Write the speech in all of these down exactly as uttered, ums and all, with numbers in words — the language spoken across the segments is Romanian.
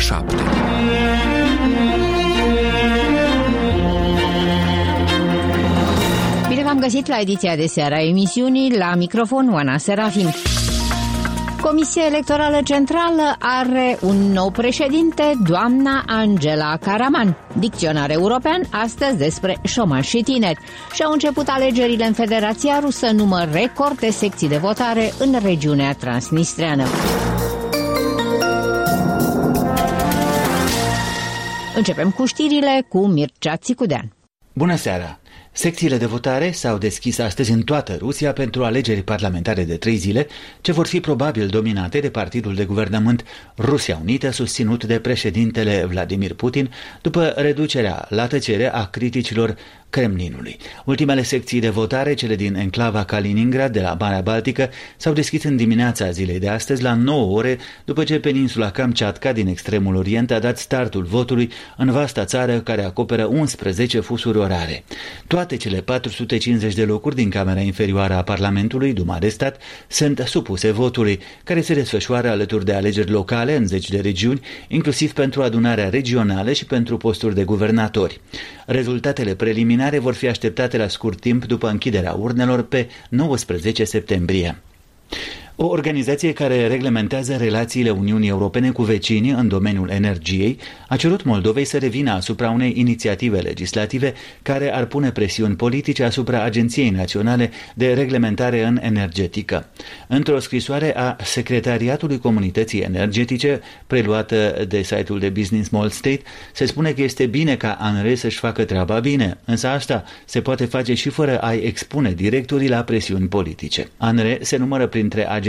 șapte. Bine v-am găsit la ediția de seară a emisiunii, la microfon Oana Serafim. Comisia Electorală Centrală are un nou președinte, doamna Angela Karaman. Dicționar european astăzi despre șomaj și tineri. Și-au început alegerile în Federația Rusă, număr record de secții de votare în regiunea transnistreană. Începem cu știrile cu Mircea Țicudean. Bună seara! Secțiile de votare s-au deschis astăzi în toată Rusia pentru alegeri parlamentare de trei zile, ce vor fi probabil dominate de partidul de guvernământ Rusia Unită, susținut de președintele Vladimir Putin, după reducerea la tăcere a criticilor Kremlinului. Ultimele secții de votare, cele din enclava Kaliningrad de la Marea Baltică, s-au deschis în dimineața zilei de astăzi la nouă ore, după ce peninsula Kamchatka din extremul orient a dat startul votului în vasta țară care acoperă unsprezece fusuri orare. Toate cele patru sute cincizeci de locuri din Camera Inferioară a Parlamentului, Duma de Stat, sunt supuse votului, care se desfășoară alături de alegeri locale în zeci de regiuni, inclusiv pentru adunarea regională și pentru posturi de guvernatori. Rezultatele preliminare vor fi așteptate la scurt timp după închiderea urnelor pe nouăsprezece septembrie. O organizație care reglementează relațiile Uniunii Europene cu vecinii în domeniul energiei a cerut Moldovei să revină asupra unei inițiative legislative care ar pune presiuni politice asupra Agenției Naționale de Reglementare în Energetică. Într-o scrisoare a Secretariatului Comunității Energetice, preluată de site-ul de Business Small State, se spune că este bine ca ANRE să-și facă treaba bine, însă asta se poate face și fără a-i expune directorii la presiuni politice. ANRE se numără printre agențiile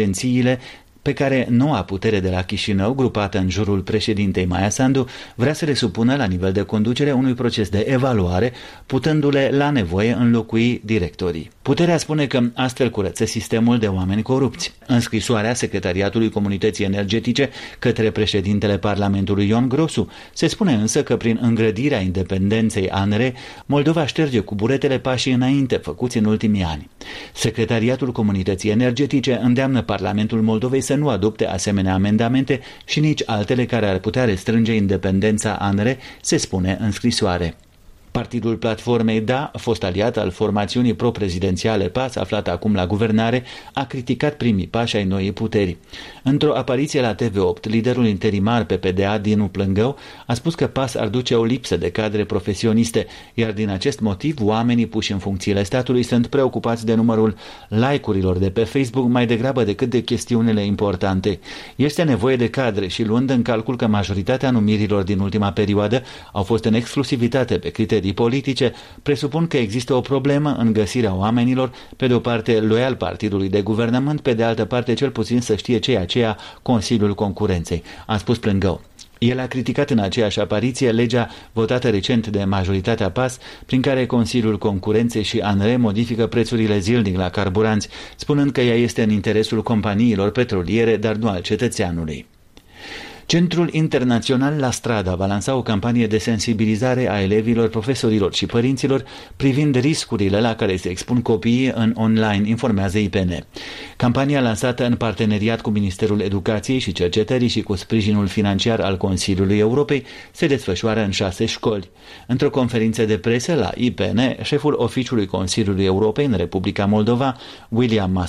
pe care noua putere de la Chișinău, grupată în jurul președintei Maia Sandu, vrea să le supună la nivel de conducere unui proces de evaluare, putându-le la nevoie înlocui directorii. Puterea spune că astfel curăță sistemul de oameni corupți. În scrisoarea Secretariatului Comunității Energetice către președintele Parlamentului Ion Grosu, se spune însă că prin îngrădirea independenței ANRE, Moldova șterge cu buretele pașii înainte făcuți în ultimii ani. Secretariatul Comunității Energetice îndeamnă Parlamentul Moldovei să nu adopte asemenea amendamente și nici altele care ar putea restrânge independența ANRE, se spune în scrisoare. Partidul Platformei Da, fost aliat al formațiunii pro-prezidențiale P A S, aflat acum la guvernare, a criticat primii pași ai noii puteri. Într-o apariție la T V opt, liderul interimar P P D A, Dinu Plângău, a spus că P A S ar duce o lipsă de cadre profesioniste, iar din acest motiv oamenii puși în funcțiile statului sunt preocupați de numărul like-urilor de pe Facebook mai degrabă decât de chestiunile importante. Este nevoie de cadre și, luând în calcul că majoritatea numirilor din ultima perioadă au fost în exclusivitate pe criterii politice, presupun că există o problemă în găsirea oamenilor, pe de o parte loial partidului de guvernământ, pe de altă parte cel puțin să știe ce e aceea Consiliul Concurenței, a spus Plângău. El a criticat în aceeași apariție legea votată recent de majoritatea P A S, prin care Consiliul Concurenței și ANRE modifică prețurile zilnic la carburanți, spunând că ea este în interesul companiilor petroliere, dar nu al cetățeanului. Centrul Internațional La Strada va lansa o campanie de sensibilizare a elevilor, profesorilor și părinților privind riscurile la care se expun copiii în online, informează I P N. Campania lansată în parteneriat cu Ministerul Educației și Cercetării și cu sprijinul financiar al Consiliului Europei se desfășoară în șase școli. Într-o conferință de presă la I P N, șeful oficiului Consiliului Europei în Republica Moldova, William